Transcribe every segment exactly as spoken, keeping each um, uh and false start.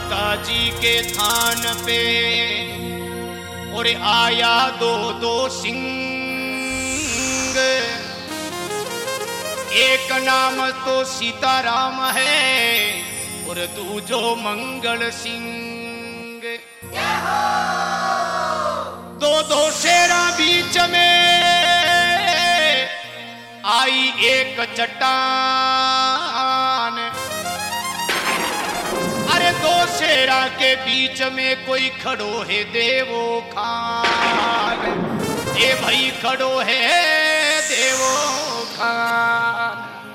माता जी के थान पे और आया दो दो सिंह, एक नाम तो सीताराम है और दूजो मंगल सिंह। दो दो शेरा बीच में आई एक चट्टान, अरे दो शेरा के बीच में कोई खड़ो है देवो खान, ए भाई खड़ो है देवो खान।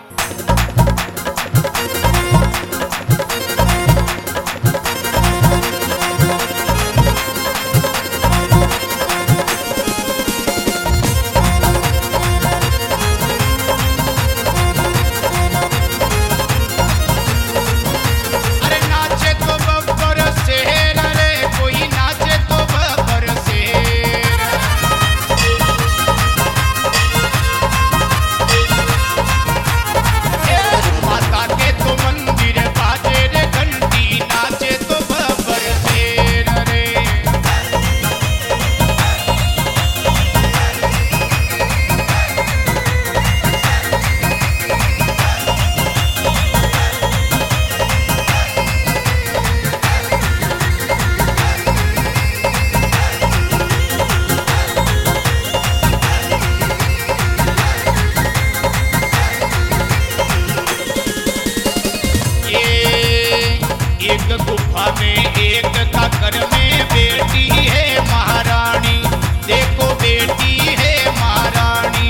एक गुफा में एक काकर में बेटी है महारानी, देखो बेटी है महारानी।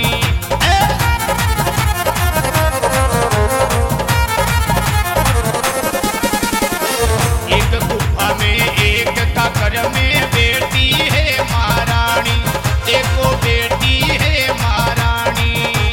एक गुफा में एक काकर में बेटी है महारानी, देखो बेटी है महारानी।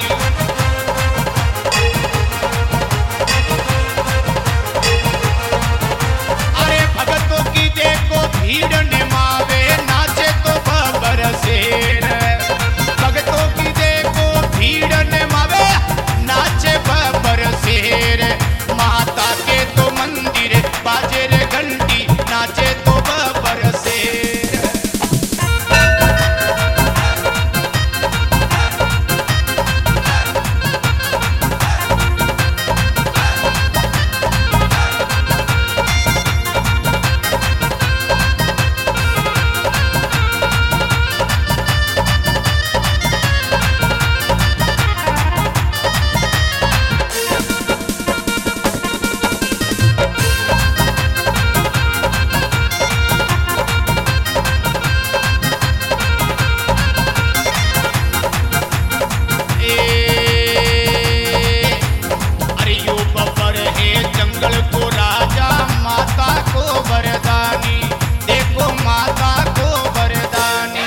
भीड़ निमावे नाचे तो बबर शेर, भगतों की देखो भीड़ निमावे नाचे बबर शेर। माता के तो मंदिर बाजे रे घंटी, नाचे तो बबर शेर। जंगल को राजा माता को वरदानी, देखो माता को वरदानी।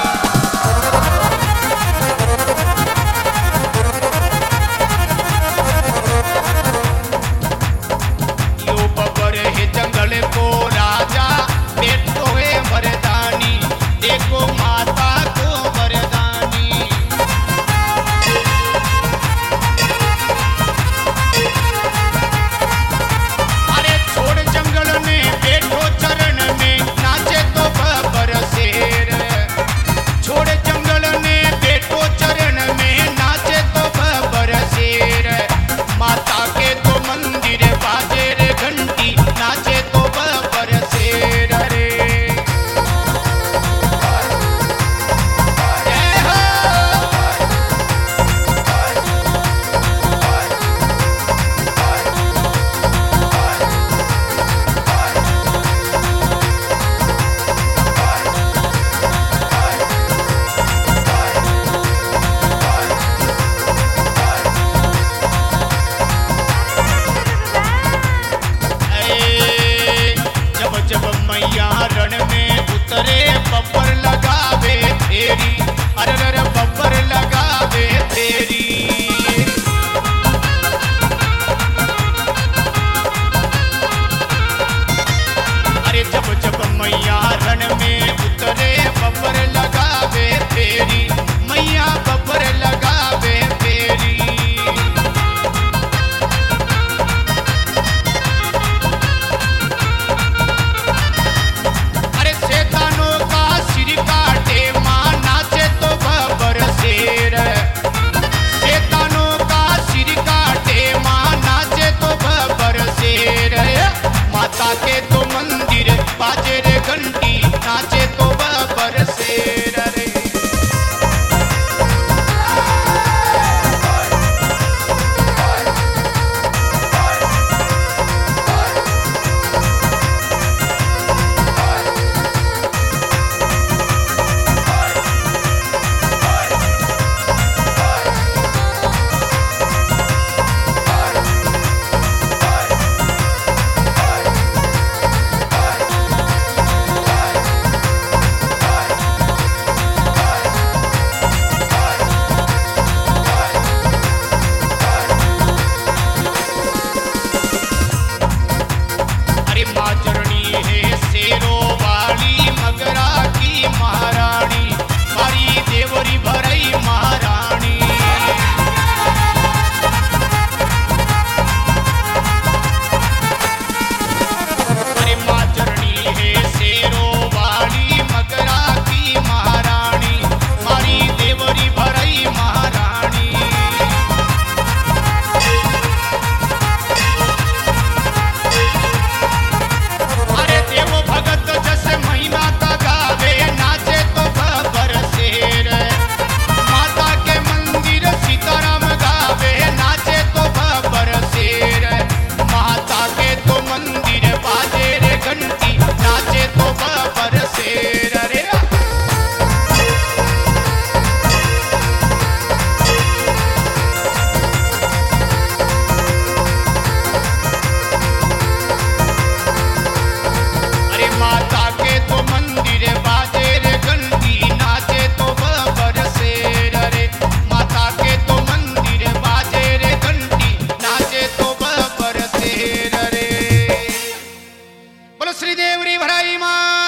यो बबर है जंगल को राजा, बेटो है वरदानी, देखो माता को वरदानी। बैठो चरण में नाचे तो बबर शेर, छोड़े जंगल ने बैठो चरण में नाचे तो बबर शेर। माता के तो मंदिर बाजे रे घंटी, नाचे तो बबर शेर रे। जब मैया रण में उतरे बब्बर लगावे फेरी, अरे अरे बब्बर लगावे फेरी। अरे जब जब मैया रण में उतरे बब्बर लगावे फेरी, मैया बब्बर लगावे फेरी। देवरी भराई माँ